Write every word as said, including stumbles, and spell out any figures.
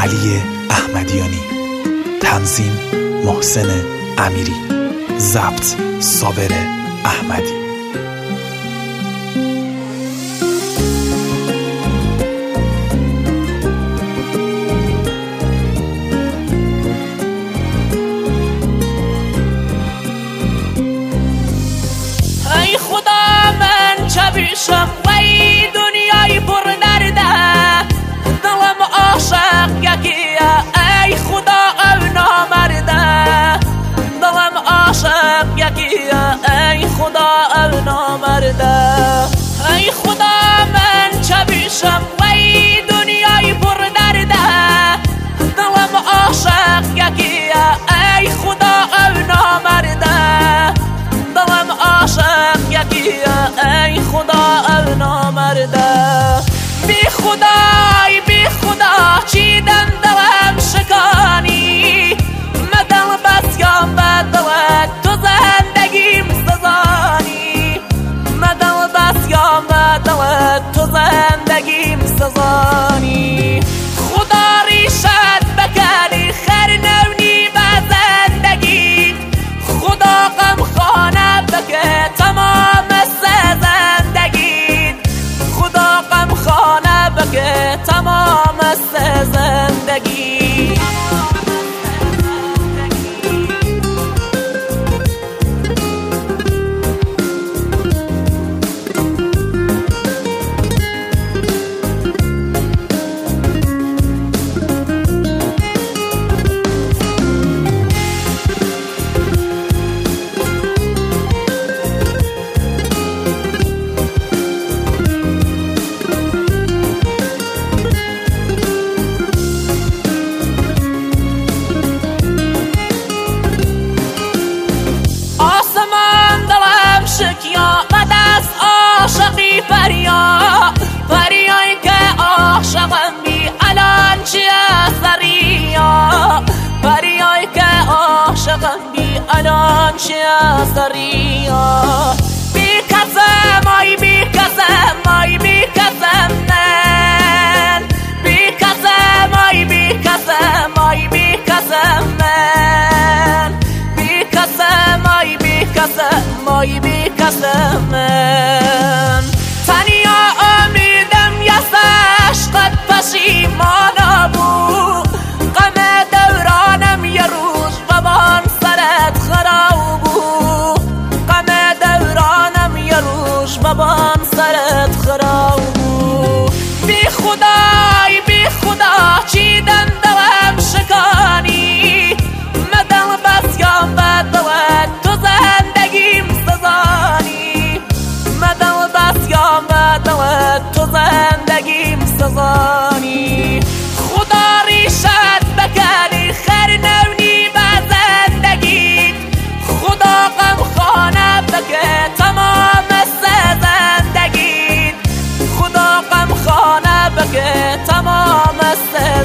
علی احمدیانی، تنظیم محسن امیری، ضبط صابر احمدی. ای خدا من چه بیشم و ای دنیای پر درده، دلم عاشق یکیه ای خدا او نامرده، دلم عاشق یکیه ای خدا او نامرده. ای خدا من چه بیشم و ای دنیای پر درده، دلم عاشق یکیه ای خدا او نامرده، دلم عاشق یکیه ای خدا او نامرده. بی خدای بی خدا چیدن دلم شکانی، مدل بس یا مدل تو زندگیم سزانی، مدل بس یا مدل تو زندگیم سزانی. خدا ریشت بکنی خیر نونی به زندگی، خدا غم خانه بکه تمام زندگی، خدا غم خانه بکه تمام زندگی. آمد از عاشقی فریا، فریایی که عاشقم بی الان چیه سریا، فریایی که عاشقم بی الان چیه سریا. بی کسم آی بی کسم آی بی کسم من، بی کسم آی بی کسم آی بی کسم من، بی کسم آی بی کسم آی بی کسم من. تنیا امیدم یست عشقت پشیمانا بود، غم دورانم یه روز ببان سرت خراب بود، غم دورانم یه روز ببان سرت خراب بود. بی خدای بی خدا چیدن دلم شکانی، مدل بس یا مدل تو زندگیم سزانی، مدل بس یا مدل تو زندگیم سزانی. خدا ریشت بکنی خیر نونی به زندگی، خدا غم خانه بکه تمام زندگی، خدا غم خانه بکه تمام زندگی.